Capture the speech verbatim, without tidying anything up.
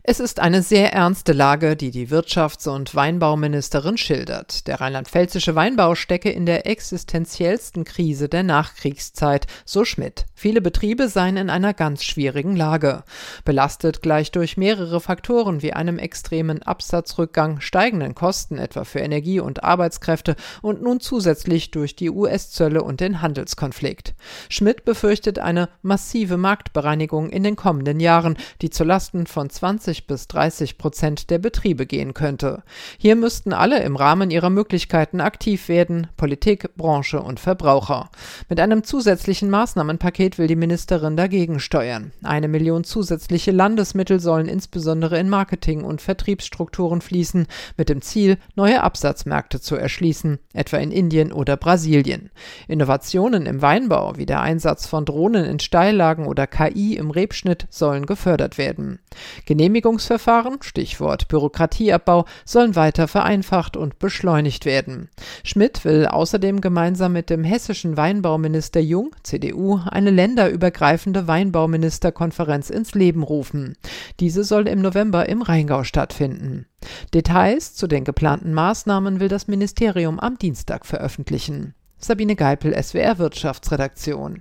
Es ist eine sehr ernste Lage, die die Wirtschafts- und Weinbauministerin schildert. Der rheinland-pfälzische Weinbau stecke in der existenziellsten Krise der Nachkriegszeit, so Schmidt. Viele Betriebe seien in einer ganz schwierigen Lage. Belastet gleich durch mehrere Faktoren wie einem extremen Absatzrückgang, steigenden Kosten etwa für Energie und Arbeitskräfte und nun zusätzlich durch die U S-Zölle und den Handelskonflikt. Schmidt befürchtet eine massive Marktbereinigung in den kommenden Jahren, die zulasten von zwanzig bis dreißig Prozent der Betriebe gehen könnte. Hier müssten alle im Rahmen ihrer Möglichkeiten aktiv werden, Politik, Branche und Verbraucher. Mit einem zusätzlichen Maßnahmenpaket will die Ministerin dagegen steuern. Eine Million zusätzliche Landesmittel sollen insbesondere in Marketing- und Vertriebsstrukturen fließen, mit dem Ziel, neue Absatzmärkte zu erschließen, etwa in Indien oder Brasilien. Innovationen im Weinbau, wie der Einsatz von Drohnen in Steillagen oder K I im Rebschnitt, sollen gefördert werden. Genehmigungsverfahren, Stichwort Bürokratieabbau, sollen weiter vereinfacht und beschleunigt werden. Schmidt will außerdem gemeinsam mit dem hessischen Weinbauminister Jung, C D U, eine länderübergreifende Weinbauministerkonferenz ins Leben rufen. Diese soll im November im Rheingau stattfinden. Details zu den geplanten Maßnahmen will das Ministerium am Dienstag veröffentlichen. Sabine Geipel, S W R Wirtschaftsredaktion.